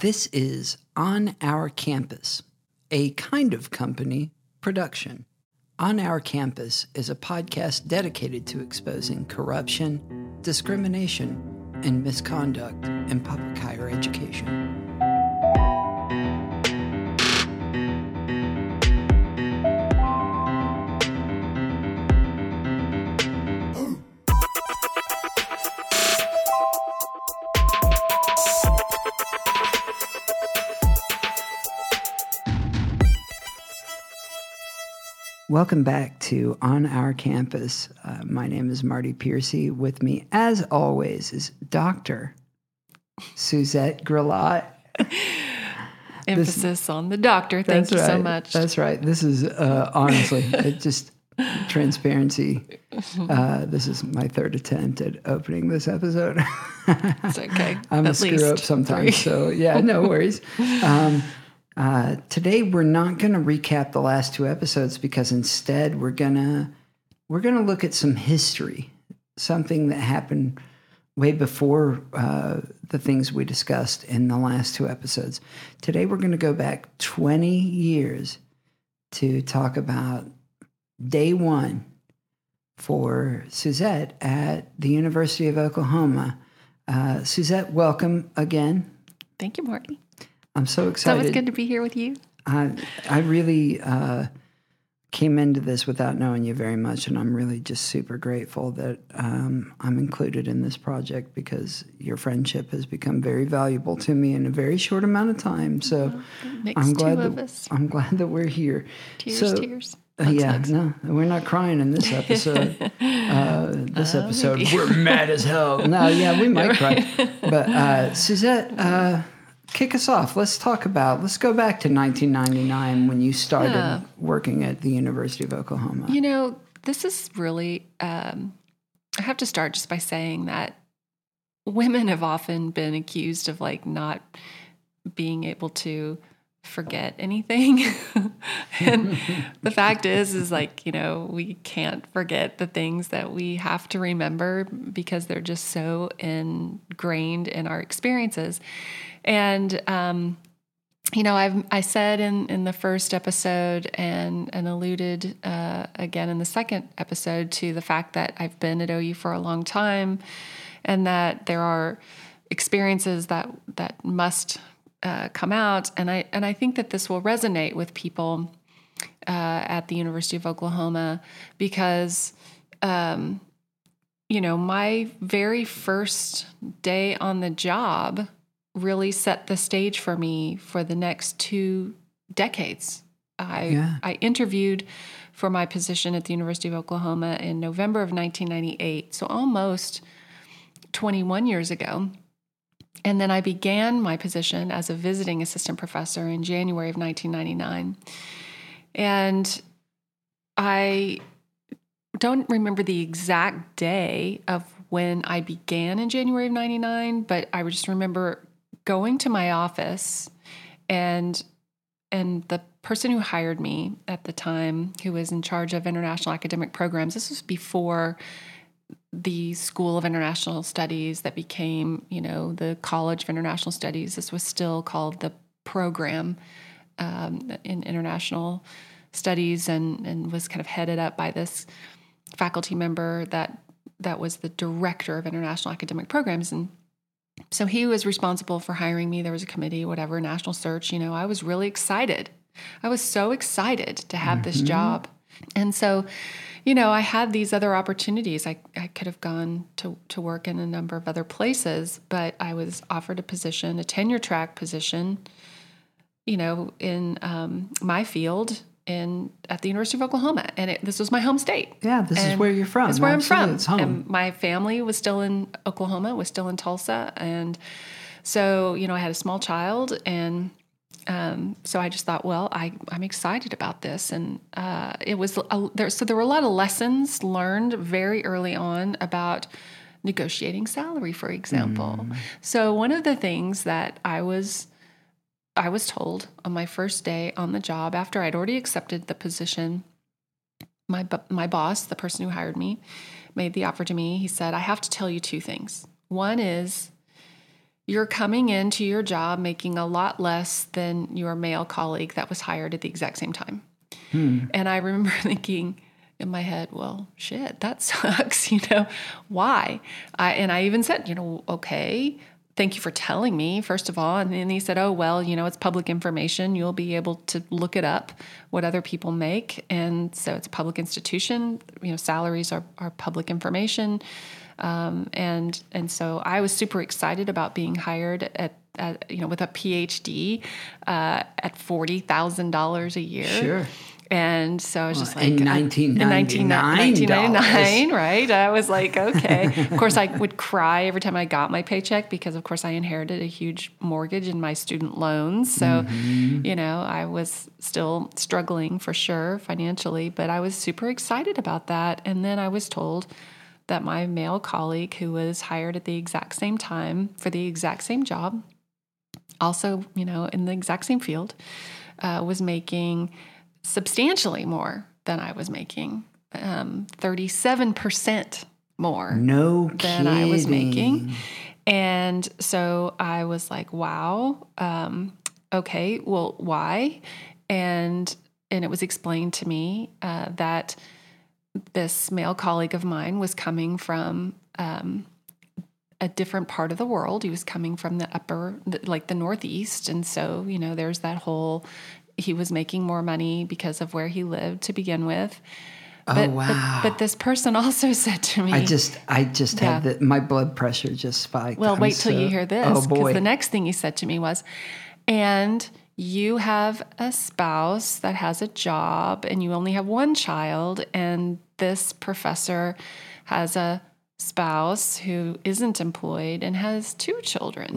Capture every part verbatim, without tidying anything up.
This is On Our Campus, a Kind of Company production. On Our Campus is a podcast dedicated to exposing corruption, discrimination, and misconduct in public higher education. Welcome back to On Our Campus. Uh, my name is Marty Piercy. With me, as always, is Doctor Suzette Grillat. Emphasis this, on the doctor. Thank you right, so much. That's right. This is, uh, honestly, it just transparency. Uh, this is my third attempt at opening this episode. It's okay. I'm At a least screw up sometimes, three. so yeah, no worries. Um, Uh, today we're not going to recap the last two episodes because instead we're gonna we're gonna look at some history, something that happened way before uh, the things we discussed in the last two episodes. Today we're going to go back twenty years to talk about day one for Suzette at the University of Oklahoma. Uh, Suzette, welcome again. Thank you, Marty. I'm so It's excited. always good to be here with you. I I really uh, came into this without knowing you very much, and I'm really just super grateful that um, I'm included in this project because your friendship has become very valuable to me in a very short amount of time. So It makes I'm glad two that of us. I'm glad that we're here. Tears, so, tears. Uh, Hugs, yeah, hugs. no, we're not crying in this episode. uh, this Uh, episode, maybe. we're mad as hell. No, yeah, we might cry. But uh, Suzette. Uh, Kick us off. Let's talk about, let's go back to nineteen ninety-nine when you started Yeah. working at the University of Oklahoma. You know, this is really, um, I have to start just by saying that women have often been accused of like not being able to forget anything. And the fact is, is like, you know, we can't forget the things that we have to remember because they're just so ingrained in our experiences. And, um, you know, I've, I said in, in the first episode and, and alluded uh, again in the second episode to the fact that I've been at O U for a long time and that there are experiences that, that must uh, come out. And I, and I think that this will resonate with people uh, at the University of Oklahoma because, um, you know, my very first day on the job really set the stage for me for the next two decades. I Yeah. I interviewed for my position at the University of Oklahoma in November of nineteen ninety-eight, so almost twenty-one years ago. And then I began my position as a visiting assistant professor in January of nineteen ninety-nine. And I don't remember the exact day of when I began in January of ninety-nine, but I just remember going to my office and and the person who hired me at the time, who was in charge of international academic programs, this was before the School of International Studies that became, you know, the College of International Studies. This was still called the program um, in international studies and, and was kind of headed up by this faculty member that that was the director of international academic programs. And so he was responsible for hiring me. There was a committee, whatever, national search. You know, I was really excited. I was so excited to have this job. And so, you know, I had these other opportunities. I, I could have gone to, to work in a number of other places, but I was offered a position, a tenure track position, you know, in um, my field in at the University of Oklahoma. And it, this was my home state. Yeah, this And is where you're from. That's where Absolutely. I'm from. It's home. And my family was still in Oklahoma, was still in Tulsa. And so, you know, I had a small child. And um, so I just thought, well, I, I'm excited about this. And uh, it was, a, there, so there were a lot of lessons learned very early on about negotiating salary, for example. Mm. So one of the things that I was I was told on my first day on the job, after I'd already accepted the position, my my boss, the person who hired me, made the offer to me. He said, I have to tell you two things. One is you're coming into your job making a lot less than your male colleague that was hired at the exact same time. Hmm. And I remember thinking in my head, well, shit, that sucks, you know, why? I, and I even said, you know, okay, thank you for telling me, first of all. And then he said, oh, well, you know, it's public information. You'll be able to look it up, what other people make. And so it's a public institution, you know, salaries are, are public information. Um, and, and so I was super excited about being hired at, at you know, with a P H D, uh, at forty thousand dollars a year. Sure. And so I was just well, like, in nineteen ninety-nine, right? I was like, okay. Of course, I would cry every time I got my paycheck because, of course, I inherited a huge mortgage and my student loans. So, mm-hmm. you know, I was still struggling for sure financially, but I was super excited about that. And then I was told that my male colleague who was hired at the exact same time for the exact same job, also, you know, in the exact same field, uh, was making substantially more than I was making, um, thirty-seven percent more no than kidding. I was making. And so I was like, wow, um, okay, well, why? And, and it was explained to me uh, that this male colleague of mine was coming from um, a different part of the world. He was coming from the upper, like the Northeast. And so, you know, there's that whole, he was making more money because of where he lived to begin with. But, oh, wow. But, but this person also said to me, I just, I just yeah. had the, my blood pressure just spiked. Well, I'm wait till so, you hear this. Oh, boy. Because the next thing he said to me was, and you have a spouse that has a job and you only have one child. And this professor has a spouse who isn't employed and has two children.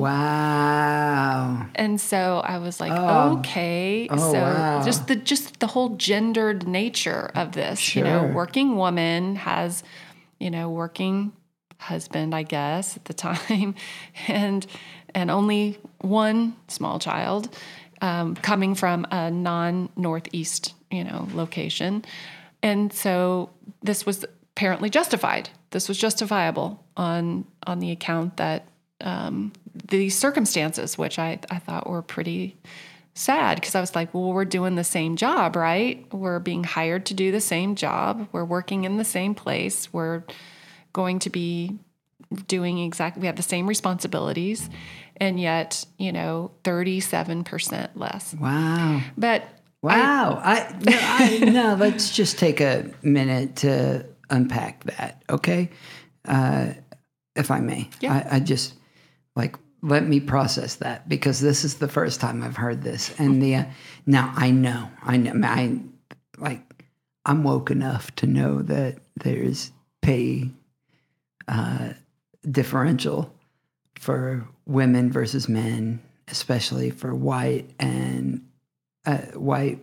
Wow. And so I was like, oh. okay. Oh, so wow. just the just the whole gendered nature of this, sure. you know, working woman has, you know, working husband, I guess, at the time, and and only one small child, um, coming from a non-Northeast, you know, location. And so this was apparently justified. This was justifiable on on the account that um, the circumstances, which I, I thought were pretty sad, because I was like, well, we're doing the same job, right? We're being hired to do the same job. We're working in the same place. We're going to be doing exactly, we have the same responsibilities, and yet, you know, thirty-seven percent less. Wow. But wow. I, I, no, I no, let's just take a minute to unpack that, okay? Uh, if I may. Yeah. I, I just, like, let me process that, because this is the first time I've heard this. And the, uh, now I know, I know, I, like, I'm woke enough to know that there's pay uh, differential for women versus men, especially for white and uh, white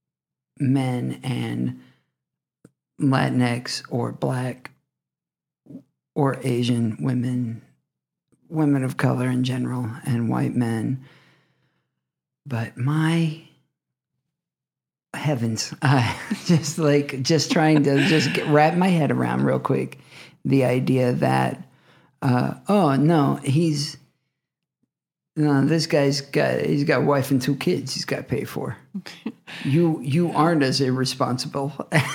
men and Latinx or Black or Asian women, women of color in general, and white men. But my heavens, uh, just like, just trying to just get, wrap my head around real quick the idea that, uh, oh, no, he's, no, this guy's got, he's got a wife and two kids he's got to pay for. You you aren't as irresponsible.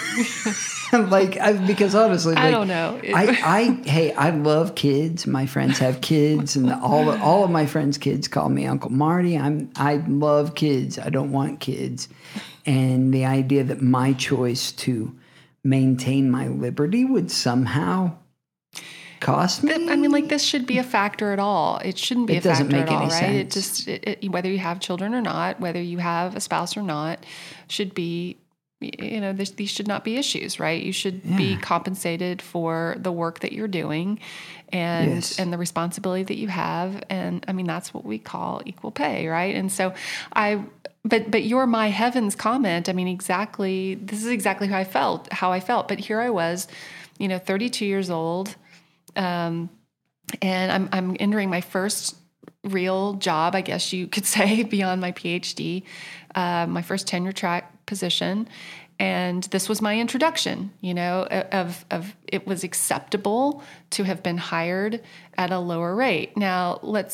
Like, I, because honestly, like, I don't know. I, I, hey, I love kids. My friends have kids, and all of, all of my friends' kids call me Uncle Marty. I'm, I love kids. I don't want kids. And the idea that my choice to maintain my liberty would somehow cost me. I mean, like, this should be a factor at all. It shouldn't be it a doesn't factor make at all, any right? sense. It just, it, it, whether you have children or not, whether you have a spouse or not, should be, you know, this, these should not be issues, right? You should Yeah. be compensated for the work that you're doing and Yes. and the responsibility that you have. And I mean, that's what we call equal pay, right? And so I, but but your my heavens comment, I mean, exactly, this is exactly how I felt, how I felt. But here I was, you know, thirty-two years old, um, and I'm I'm entering my first real job, I guess you could say, beyond my P H D, uh, my first tenure track position. And this was my introduction, you know, of, of it was acceptable to have been hired at a lower rate. Now, let's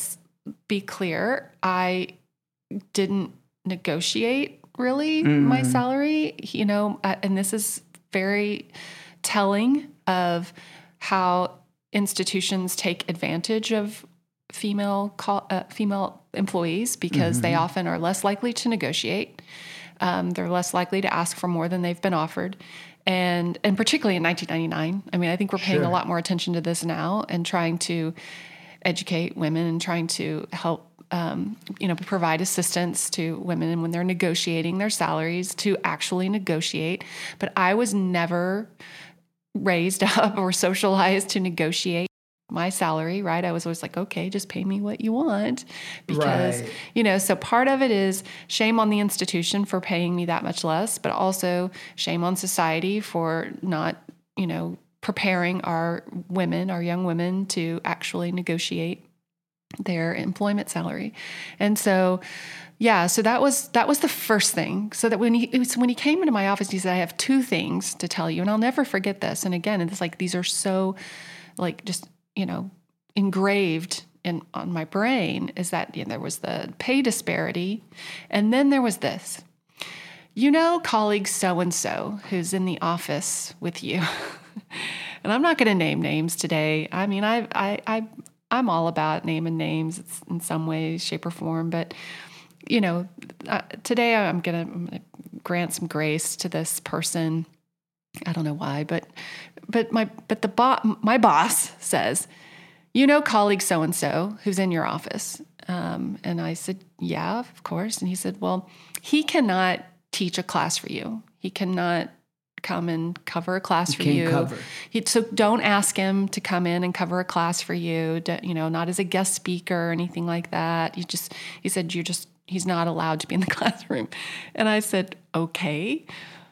be clear, I didn't negotiate really mm. my salary, you know, uh, and this is very telling of how institutions take advantage of female call, uh, female employees because mm-hmm. they often are less likely to negotiate. Um, they're less likely to ask for more than they've been offered. And and particularly in nineteen ninety-nine, I mean, I think we're paying sure. a lot more attention to this now and trying to educate women and trying to help, um, you know, provide assistance to women when they're negotiating their salaries to actually negotiate. But I was never raised up or socialized to negotiate my salary, right? I was always like, okay, just pay me what you want because, right. you know, so part of it is shame on the institution for paying me that much less, but also shame on society for not, you know, preparing our women, our young women to actually negotiate their employment salary. And so, yeah, so that was, that was the first thing. So that when he, it was, when he came into my office, he said, I have two things to tell you, and I'll never forget this. And again, it's like, these are so like just, you know, engraved in on my brain is that, you know, there was the pay disparity. And then there was this, you know, colleague so-and-so who's in the office with you. And I'm not going to name names today. I mean, I, I, I, I'm all about naming names in some way, shape or form. But, you know, uh, today I'm going to grant some grace to this person. I don't know why, but but my but the bo- my boss says, you know, colleague so and so who's in your office, um, and I said, yeah, of course. And he said, well, he cannot teach a class for you. He cannot come and cover a class he for can't you. Cover. He, so don't ask him to come in and cover a class for you. Do, you know, not as a guest speaker or anything like that. You just he said you just he's not allowed to be in the classroom. And I said, okay.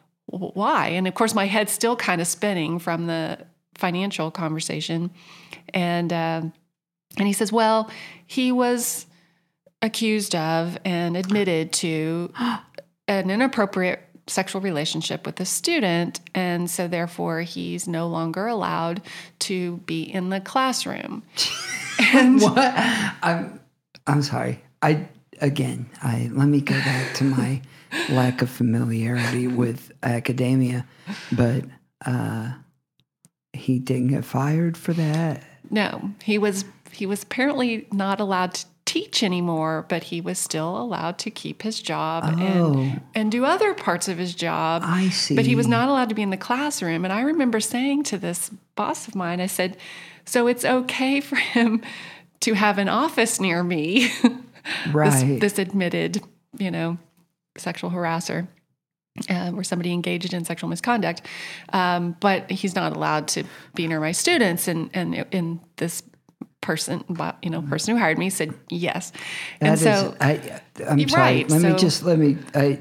Why? And of course, my head's still kind of spinning from the financial conversation. And uh, and he says, well, he was accused of and admitted to an inappropriate sexual relationship with a student. And so therefore, he's no longer allowed to be in the classroom. And what? I'm, I'm sorry. I Again, I let me go back to my lack of familiarity with academia, but uh, he didn't get fired for that. No, he was he was apparently not allowed to teach anymore, but he was still allowed to keep his job oh, and and do other parts of his job. I see. But he was not allowed to be in the classroom. And I remember saying to this boss of mine, I said, so it's okay for him to have an office near me. Right. This, this admitted, you know, sexual harasser, uh, where somebody engaged in sexual misconduct, um, but he's not allowed to be near my students. And and in this person, you know, person who hired me said yes. That and so, is, I, I'm sorry. Right, let so, me just let me. I,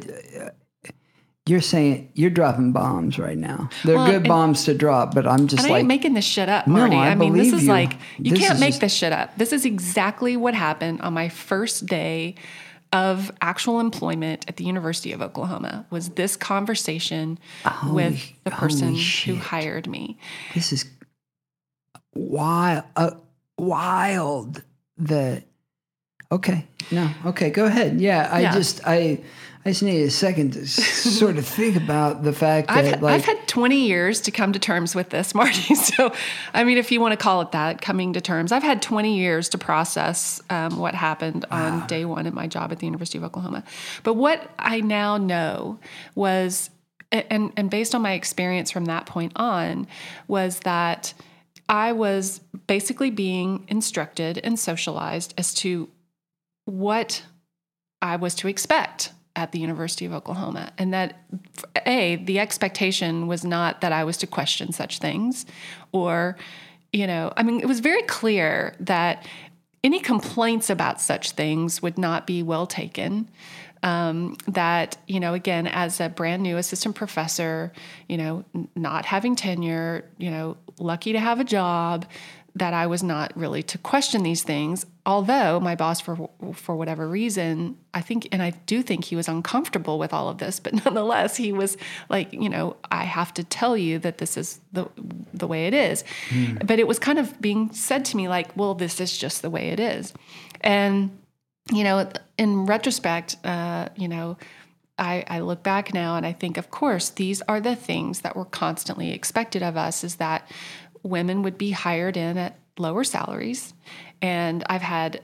You're saying you're dropping bombs right now. They're well, good and, bombs to drop, but I'm just and like I ain't making this shit up, Marty. No, I, I mean, believe this is you. like you this can't make just, this shit up. This is exactly what happened on my first day of actual employment at the University of Oklahoma. Was this conversation holy, with the person who hired me? This is wild. Uh, wild. That okay. No. Okay. Go ahead. Yeah. I yeah. just I. I just need a second to sort of think about the fact that I've, like, I've had twenty years to come to terms with this, Marty. So, I mean, if you want to call it that, coming to terms, I've had twenty years to process um, what happened wow. on day one at my job at the University of Oklahoma. But what I now know was, and, and based on my experience from that point on, was that I was basically being instructed and socialized as to what I was to expect at the University of Oklahoma. And that, A, the expectation was not that I was to question such things or, you know, I mean, it was very clear that any complaints about such things would not be well taken. Um, that, you know, again, as a brand new assistant professor, you know, not having tenure, you know, lucky to have a job, that I was not really to question these things, although my boss, for for whatever reason, I think, and I do think he was uncomfortable with all of this, but nonetheless, he was like, you know, I have to tell you that this is the the way it is. Mm. But it was kind of being said to me like, well, this is just the way it is. And, you know, in retrospect, uh, you know, I, I look back now and I think, of course, these are the things that were constantly expected of us, is that women would be hired in at lower salaries. And I've had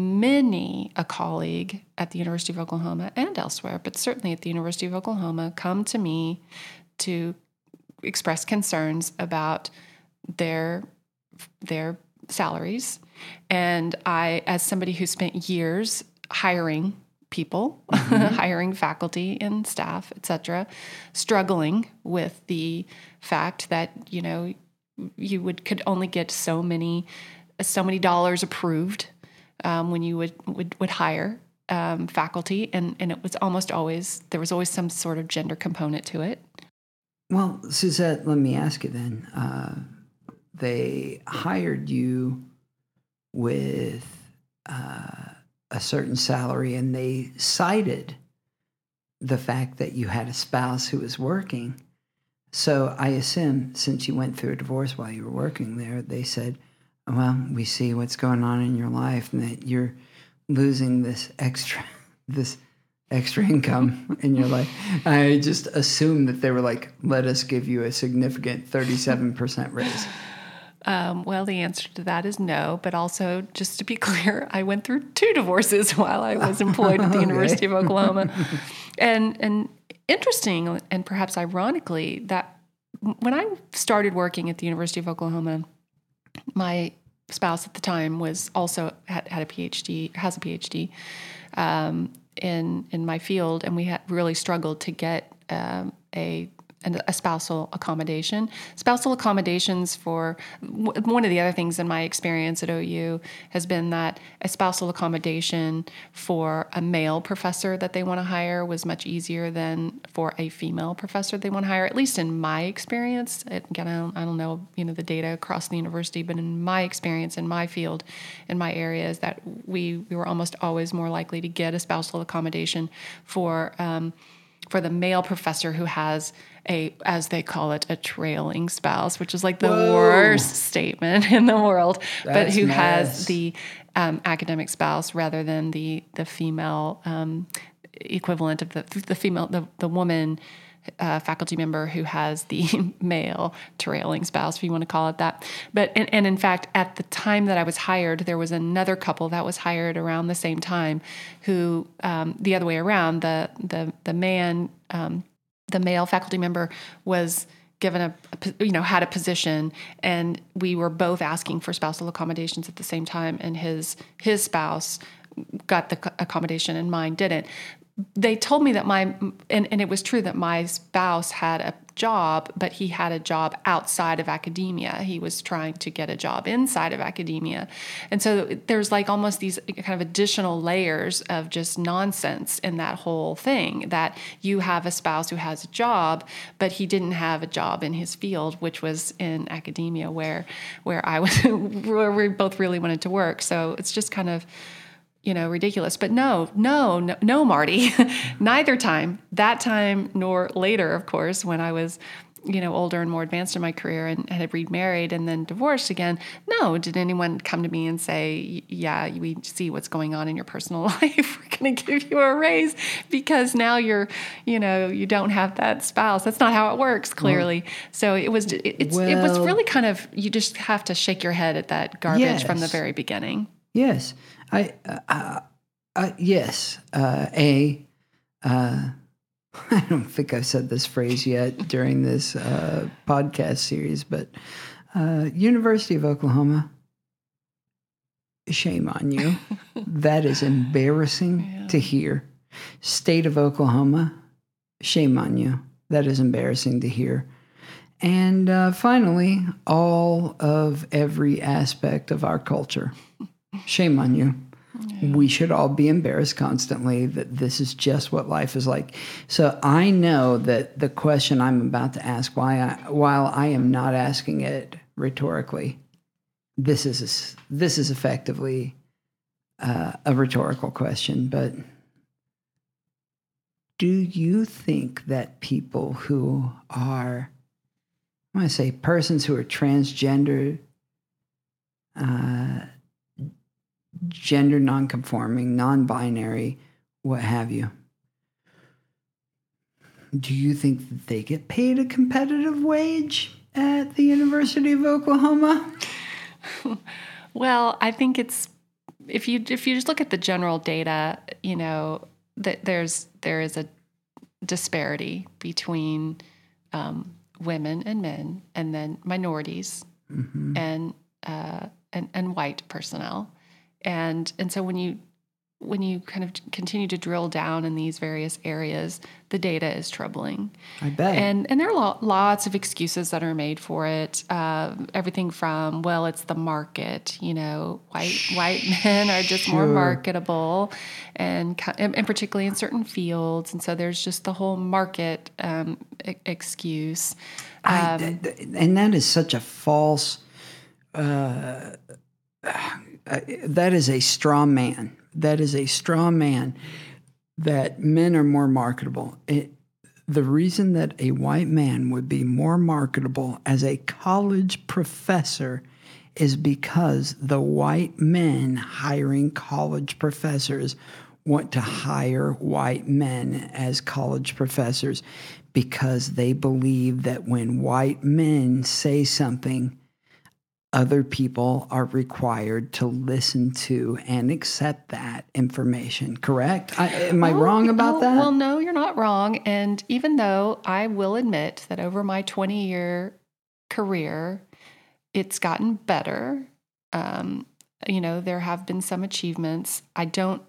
many a colleague at the University of Oklahoma and elsewhere, but certainly at the University of Oklahoma, come to me to express concerns about their their salaries. And I, as somebody who spent years hiring people, mm-hmm. hiring faculty and staff, et cetera, struggling with the fact that, you know, you would could only get so many so many dollars approved um, when you would would, would hire um, faculty, and, and it was almost always, there was always some sort of gender component to it. Well, Suzette, let me ask you then. Uh, they hired you with uh, a certain salary, and they cited the fact that you had a spouse who was working. So I assume, since you went through a divorce while you were working there, they said, well, we see what's going on in your life and that you're losing this extra this extra income in your life. I just assumed that they were like, let us give you a significant thirty-seven percent raise. Um, well, the answer to that is no. But also, just to be clear, I went through two divorces while I was employed at the okay. University of Oklahoma. And and interesting, and perhaps ironically, that when I started working at the University of Oklahoma, my spouse at the time was also had, had a PhD, has a PhD um, in in my field, and we had really struggled to get um, a a spousal accommodation. Spousal accommodations for, one of the other things in my experience at O U has been that a spousal accommodation for a male professor that they want to hire was much easier than for a female professor they want to hire, at least in my experience. It, again, I don't, I don't know, you know, the data across the university, but in my experience, in my field, in my area, is that we, we were almost always more likely to get a spousal accommodation for um, for the male professor who has a, as they call it, a trailing spouse, which is like the Whoa. worst statement in the world, That's but who nice. has the um, academic spouse rather than the the female um, equivalent of the the female the the woman uh, faculty member who has the male trailing spouse, if you want to call it that. But and, and in fact, at the time that I was hired, there was another couple that was hired around the same time, who um, the other way around, the the the man. Um, the male faculty member was given a, you know, had a position, and we were both asking for spousal accommodations at the same time, and his his spouse got the accommodation and mine didn't. They told me that my, and, and it was true that my spouse had a job, but he had a job outside of academia. He was trying to get a job inside of academia. And so there's like almost these kind of additional layers of just nonsense in that whole thing, that you have a spouse who has a job, but he didn't have a job in his field, which was in academia, where, where I was, where we both really wanted to work. So it's just kind of, you know, ridiculous. But no, no, no, no, Marty, neither time, that time nor later, of course, when I was, you know, older and more advanced in my career and had remarried and then divorced again. No, did anyone come to me and say, yeah, we see what's going on in your personal life. We're going to give you a raise because now you're, you know, you don't have that spouse. That's not how it works, clearly. Well, so it was, it, it's, well, it was really kind of, you just have to shake your head at that garbage yes. from the very beginning. Yes. I, uh, uh, yes, uh, A, uh, I don't think I've said this phrase yet during this uh, podcast series, but uh, University of Oklahoma, shame on you. That is embarrassing yeah. to hear. State of Oklahoma, shame on you. That is embarrassing to hear. And uh, finally, all of every aspect of our culture. Shame on you. Yeah. We should all be embarrassed constantly that this is just what life is like. So I know that the question I'm about to ask, why I, while I am not asking it rhetorically, this is this is effectively uh, a rhetorical question, but do you think that people who are, I want to say, persons who are transgender, uh, gender nonconforming, non-binary, what have you, do you think that they get paid a competitive wage at the University of Oklahoma? Well, I think it's if you if you just look at the general data, you know that there's there is a disparity between um, women and men, and then minorities mm-hmm. and uh, and and white personnel, and and so when you when you kind of continue to drill down in these various areas, the data is troubling. I bet. And and there are lo- lots of excuses that are made for it. Uh, everything from, well, it's the market. You know, white white men are just more marketable, and and particularly in certain fields. And so there's just the whole market um, e- excuse. Um, I, th- th- and that is such a false. Uh, uh, that is a straw man. That is a straw man that men are more marketable. It, the reason that a white man would be more marketable as a college professor is because the white men hiring college professors want to hire white men as college professors because they believe that when white men say something, other people are required to listen to and accept that information, correct? I, am I oh, wrong about oh, that? Well, no, you're not wrong. And even though I will admit that over my twenty-year career, it's gotten better. Um, you know, there have been some achievements. I don't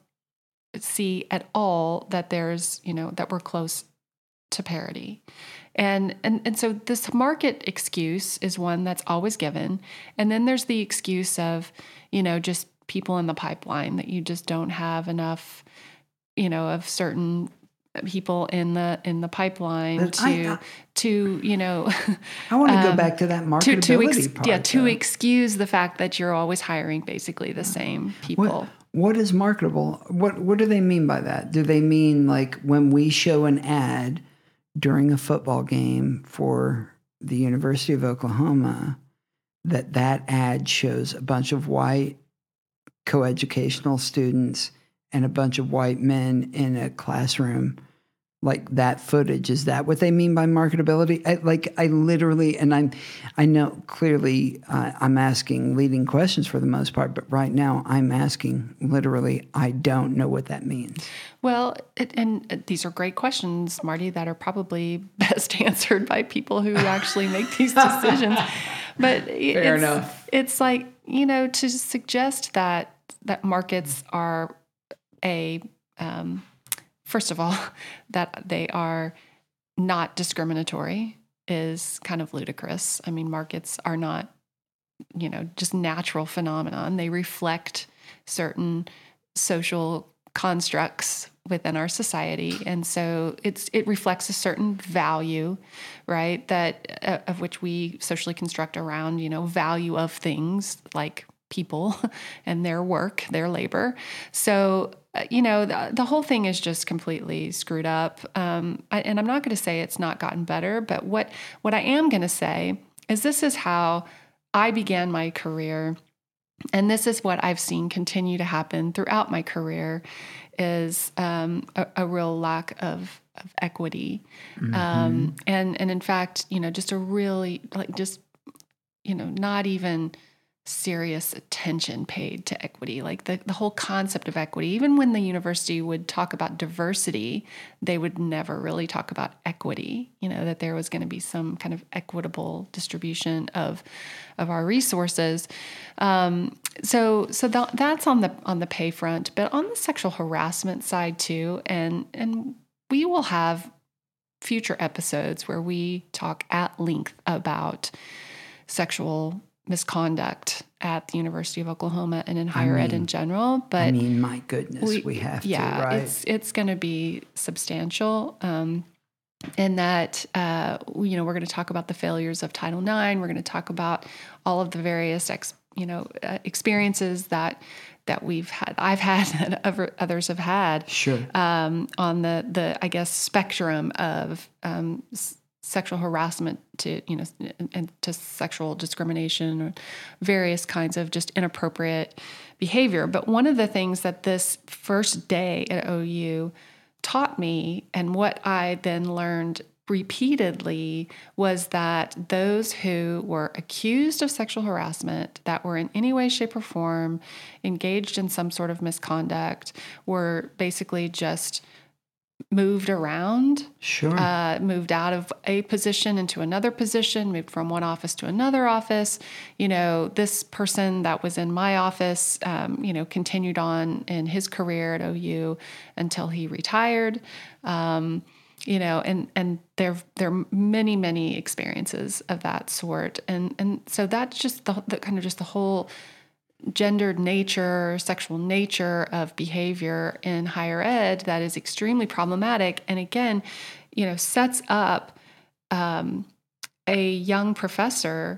see at all that there's, you know, that we're close to parity. And, and and so this market excuse is one that's always given. And then there's the excuse of, you know, just people in the pipeline, that you just don't have enough, you know, of certain people in the in the pipeline but to I, I, to you know I want to um, go back to that marketability to, to ex- part. Yeah, to though. excuse the fact that you're always hiring basically the same people. What, what is marketable? What what do they mean by that? Do they mean like when we show an ad during a football game for the University of Oklahoma, that that ad shows a bunch of white coeducational students and a bunch of white men in a classroom, like that footage? Is that what they mean by marketability? I, like I literally, and I'm, I know clearly uh, I'm asking leading questions for the most part, but right now I'm asking literally, I don't know what that means. Well, it, and these are great questions, Marty, that are probably best answered by people who actually make these decisions. But Fair it's, enough. It's like, you know, to suggest that that markets are a um, first of all, that they are not discriminatory is kind of ludicrous. I mean, markets are not, you know, just natural phenomenon. They reflect certain social constructs within our society. And so it's it reflects a certain value, right, that uh, of which we socially construct around, you know, value of things like people and their work, their labor. So, uh, you know, the, the whole thing is just completely screwed up. Um, I, and I'm not going to say it's not gotten better, but what, what I am going to say is this is how I began my career. And this is what I've seen continue to happen throughout my career is um, a, a real lack of, of equity. Mm-hmm. Um, and, and in fact, you know, just a really like just, you know, not even serious attention paid to equity. Like the, the whole concept of equity, even when the university would talk about diversity, they would never really talk about equity, you know, that there was going to be some kind of equitable distribution of of our resources. Um, so so th- that's on the on the pay front, but on the sexual harassment side too, and and we will have future episodes where we talk at length about sexual misconduct at the University of Oklahoma and in higher I mean, ed in general. But I mean, my goodness, we, we have yeah, to, right? It's it's going to be substantial. Um, in that, uh, you know, we're going to talk about the failures of Title nine. We're going to talk about all of the various ex- you know, uh, experiences that that we've had, I've had, and other, others have had, Sure. um, on the the I guess spectrum of um, s- sexual harassment to you know and, and to sexual discrimination or various kinds of just inappropriate behavior. But one of the things that this first day at O U taught me, and what I then learned repeatedly, was that those who were accused of sexual harassment, that were in any way, shape, or form engaged in some sort of misconduct, were basically just moved around, Sure. uh, moved out of a position into another position, moved from one office to another office. You know, this person that was in my office, um, you know, continued on in his career at O U until he retired. Um, you know, and and there there are many many experiences of that sort, and and so that's just the, the kind of just the whole gendered nature, sexual nature of behavior in higher ed that is extremely problematic, and again, you know, sets up um, a young professor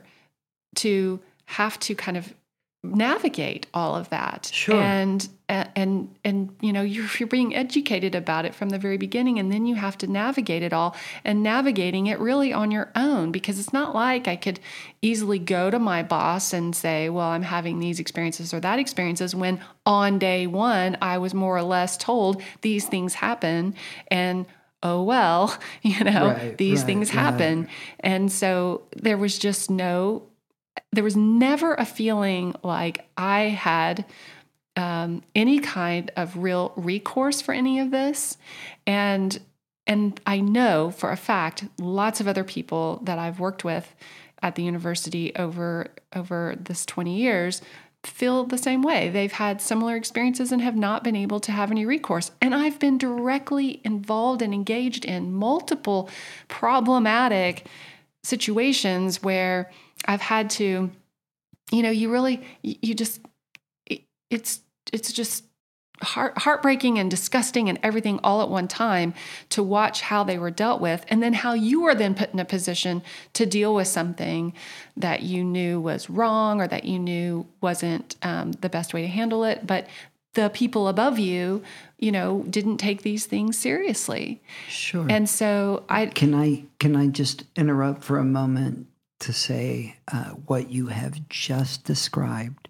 to have to kind of navigate all of that. Sure. And and and you know, you're you're being educated about it from the very beginning, and then you have to navigate it all, and navigating it really on your own, because it's not like I could easily go to my boss and say, well, I'm having these experiences or that experiences, when on day one I was more or less told these things happen, and oh, well, you know, Right, these right, things happen. right. And so there was just no there was never a feeling like I had um, any kind of real recourse for any of this. And and I know for a fact, lots of other people that I've worked with at the university over over this twenty years feel the same way. They've had similar experiences and have not been able to have any recourse. And I've been directly involved and engaged in multiple problematic situations where I've had to, you know, you really, you just, it, it's, it's just heart, heartbreaking and disgusting and everything all at one time to watch how they were dealt with, and then how you are then put in a position to deal with something that you knew was wrong or that you knew wasn't um, the best way to handle it. But the people above you, you know, didn't take these things seriously. Sure. And so I, Can I can I just interrupt for a moment to say uh, what you have just described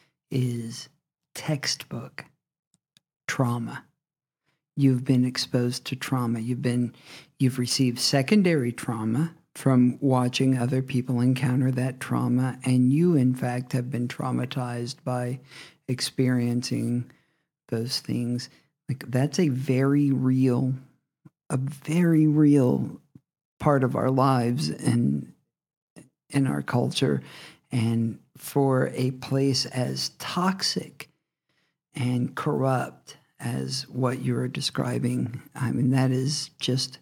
is textbook trauma. You've been exposed to trauma. You've been you've received secondary trauma from watching other people encounter that trauma, and you in fact have been traumatized by experiencing those things. Like, that's a very real a very real part of our lives and in our culture. And for a place as toxic and corrupt as what you're describing, I mean, that is just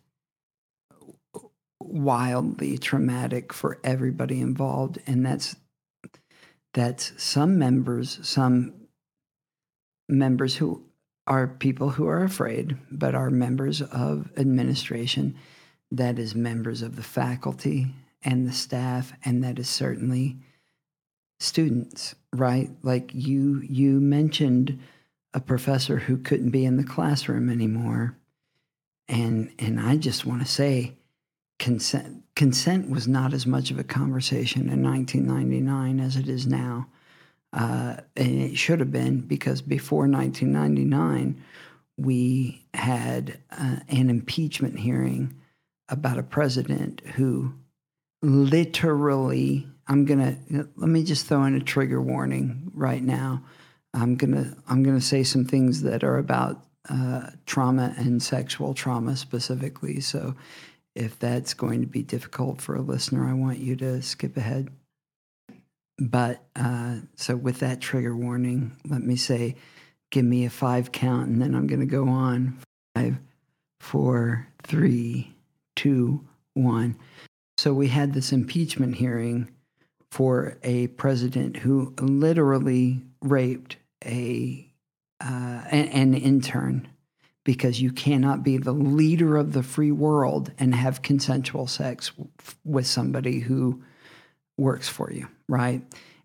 wildly traumatic for everybody involved. And that's that's some members, some members who are people who are afraid, but are members of administration, that is members of the faculty and the staff, and that is certainly students, right? Like you you mentioned a professor who couldn't be in the classroom anymore. And and I just want to say consent consent was not as much of a conversation in nineteen ninety-nine as it is now. Uh, and it should have been, because before nineteen ninety-nine, we had uh, an impeachment hearing about a president who literally, I'm gonna let me just throw in a trigger warning right now. I'm gonna I'm gonna say some things that are about uh, trauma and sexual trauma specifically. So if that's going to be difficult for a listener, I want you to skip ahead. But uh, so with that trigger warning, let me say, give me a five count, and then I'm going to go on. Five, four, three, two, one. So we had this impeachment hearing for a president who literally raped a uh, an, an intern, because you cannot be the leader of the free world and have consensual sex with somebody who works for you, right?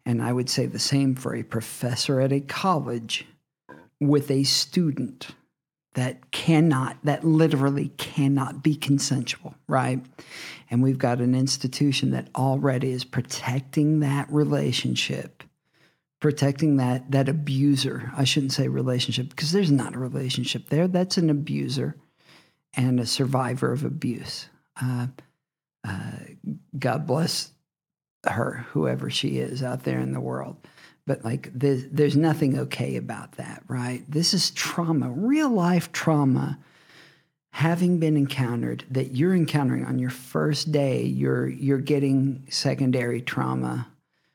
And I would say the same for a professor at a college with a student that cannot, that literally cannot be consensual, right? And we've got an institution that already is protecting that relationship, protecting that that abuser. I shouldn't say relationship because there's not a relationship there. That's an abuser and a survivor of abuse. Uh, uh, God bless her, whoever she is out there in the world. But like, there's, there's nothing okay about that, right? This is trauma, real life trauma, having been encountered, that you're encountering on your first day. You're you're getting secondary trauma,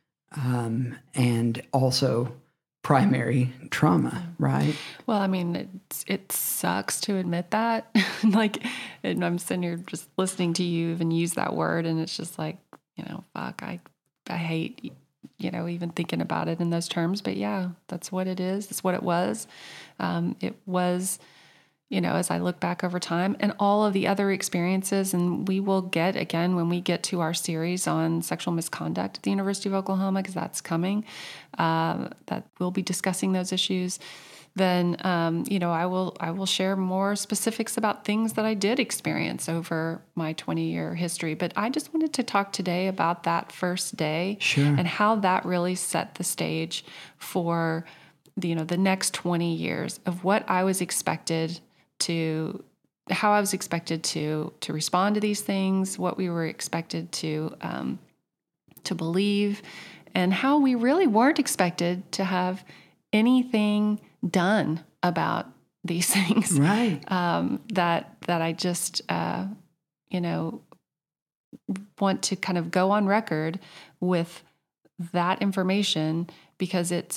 um, and also primary trauma, right? Well, I mean, it, it sucks to admit that. Like, and I'm sitting here just listening to you even use that word, and it's just like, you know, fuck, I, I hate, you know, even thinking about it in those terms. But yeah, that's what it is. It's what it was. Um, it was, you know, as I look back over time and all of the other experiences, and we will get, again, when we get to our series on sexual misconduct at the University of Oklahoma, because that's coming, uh, that we'll be discussing those issues, then, um, you know, I will, I will share more specifics about things that I did experience over my twenty year history. But I just wanted to talk today about that first day, Sure. and how that really set the stage for, the, you know, the next twenty years of what I was expected to, how I was expected to, to respond to these things, what we were expected to, um, to believe, and how we really weren't expected to have anything done about these things. Right. Um, that, that I just, uh, you know, want to kind of go on record with that information, because it's,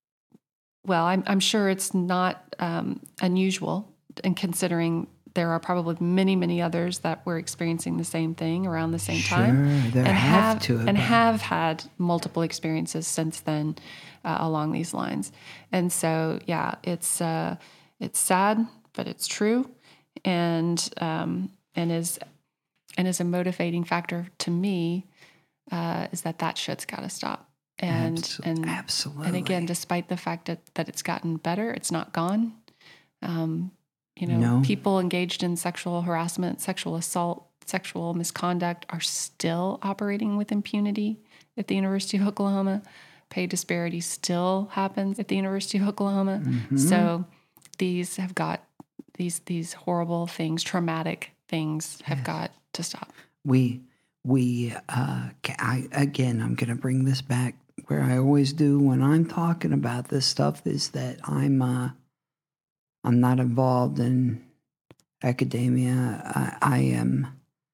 well, I'm, I'm sure it's not, um, unusual, and considering there are probably many, many others that were experiencing the same thing around the same Sure, time, there and have have, to have and been. have had multiple experiences since then, uh, along these lines. And so, yeah, it's uh, it's sad, but it's true, and um, and is and is a motivating factor to me, uh, is that that shit's got to stop. And Abso- and absolutely. and again, despite the fact that that it's gotten better, it's not gone. Um, you know, No. people engaged in sexual harassment, sexual assault, sexual misconduct are still operating with impunity at the University of Oklahoma. Pay disparity still happens at the University of Oklahoma. Mm-hmm. So these have got, these these horrible things, traumatic things have Yes. got to stop. We, we, uh, ca- I, again, I'm going to bring this back where I always do when I'm talking about this stuff, is that I'm, uh, I'm not involved in academia. I, I am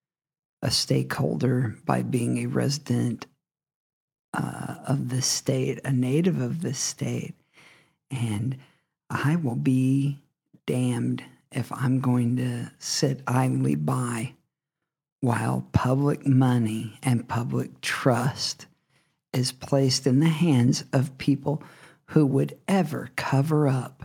a stakeholder by being a resident uh, of this state, a native of this state. And I will be damned if I'm going to sit idly by while public money and public trust is placed in the hands of people who would ever cover up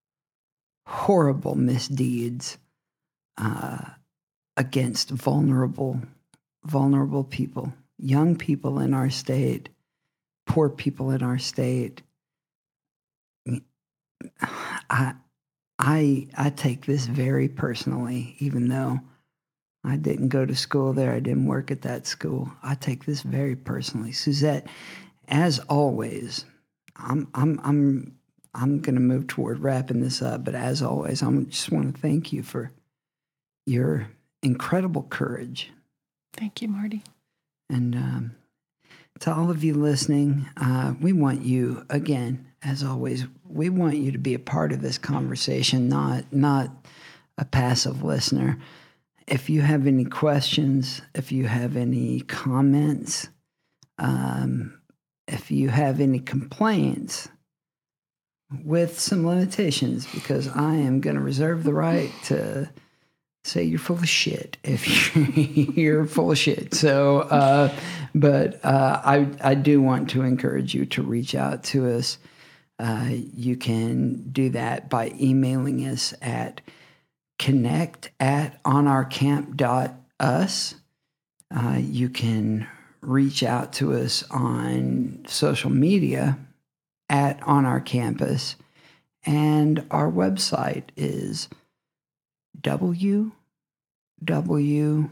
horrible misdeeds uh, against vulnerable, vulnerable people, young people in our state, poor people in our state. I, I, I take this very personally, even though I didn't go to school there. I didn't work at that school. I take this very personally. Suzette, as always, I'm, I'm, I'm, I'm going to move toward wrapping this up, but as always, I just want to thank you for your incredible courage. Thank you, Marty. And um, to all of you listening, uh, we want you, again, as always, we want you to be a part of this conversation, not not a passive listener. If you have any questions, if you have any comments, um, if you have any complaints, with some limitations, because I am going to reserve the right to say you're full of shit if you're, you're full of shit. So, uh, but uh, I I do want to encourage you to reach out to us. Uh, you can do that by emailing us at connect at onourcamp dot us. Uh, you can reach out to us on social media at On Our Campus. And our website is w w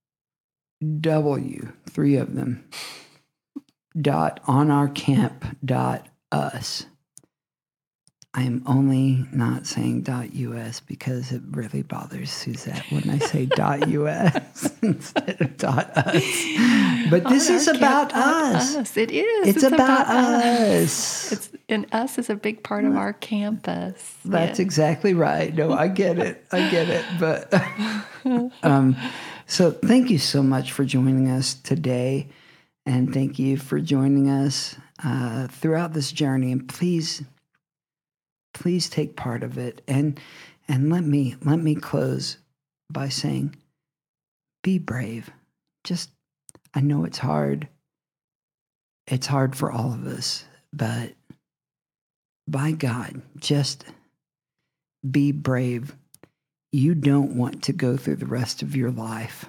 w, three of them, dot onourcamp dot us. I am only not saying .us because it really bothers Suzette when I say .us instead of .us. But this is about us. us. It is. It's, it's about, about us. us. It's, and us is a big part of our campus. That's yeah. exactly right. No, I get it. I get it. But um, so thank you so much for joining us today. And thank you for joining us uh, throughout this journey. And please... Please take part of it, and and let me let me close by saying, be brave. Just, I know it's hard. It's hard for all of us, but by God, just be brave. You don't want to go through the rest of your life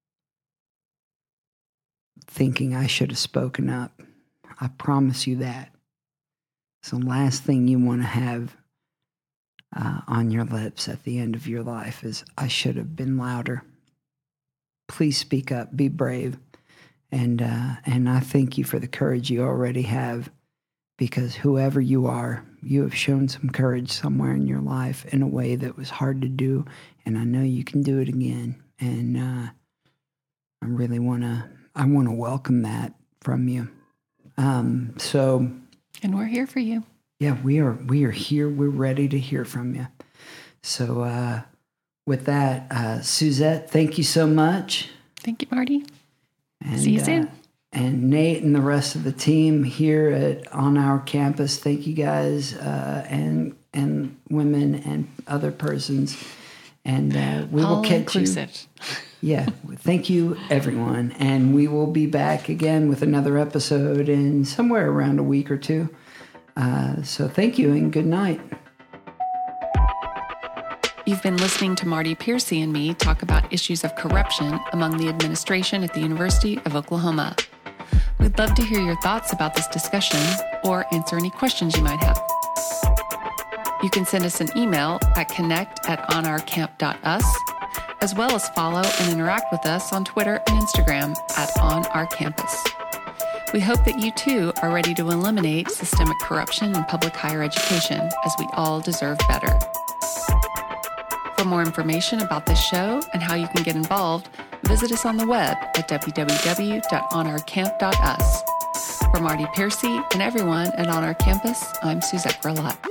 thinking I should have spoken up. I promise you that. So last thing you want to have uh, on your lips at the end of your life is, I should have been louder. Please speak up, be brave. And, uh, and I thank you for the courage you already have, because whoever you are, you have shown some courage somewhere in your life in a way that was hard to do. And I know you can do it again. And uh, I really want to, I want to welcome that from you. Um, so... And we're here for you. Yeah, we are we are here. We're ready to hear from you. So uh, with that, uh, Suzette, thank you so much. Thank you, Marty. And, See you uh, soon. And Nate and the rest of the team here at On Our Campus, thank you guys, uh, and and women and other persons. And uh, we All will catch inclusive. you. Yeah, thank you, everyone. And we will be back again with another episode in somewhere around a week or two. Uh, so thank you and good night. You've been listening to Marty Piercy and me talk about issues of corruption among the administration at the University of Oklahoma. We'd love to hear your thoughts about this discussion or answer any questions you might have. You can send us an email at connect at onourcamp dot us, as well as follow and interact with us on Twitter and Instagram at onourcampus. We hope that you too are ready to eliminate systemic corruption in public higher education, as we all deserve better. For more information about this show and how you can get involved, visit us on the web at w w w dot onourcamp dot us. For Marty Piercy and everyone at On Our Campus, I'm Suzette Grelot.